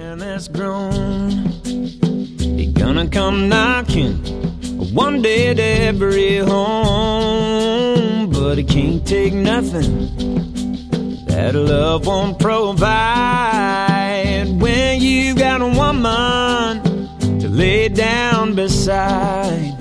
man that's grown, he gonna come knocking one day at every home. But he can't take nothing that love won't provide. When you got a woman to lay down beside,